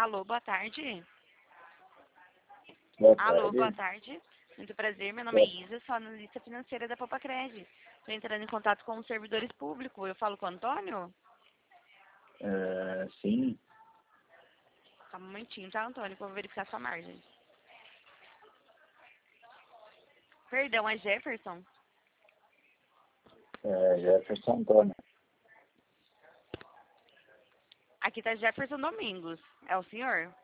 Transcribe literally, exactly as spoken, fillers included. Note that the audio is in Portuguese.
Alô, boa tarde. Boa Alô, boa tarde. tarde. Muito prazer, meu nome é Isa, sou analista financeira da Popacred. Estou entrando em contato com os servidores públicos. Eu falo com o Antônio? É, sim, Só um momentinho, tá, Antônio? Que eu vou verificar sua margem. Perdão, é Jefferson? é Jefferson Antônio. Aqui tá Jefferson Domingos. É o senhor?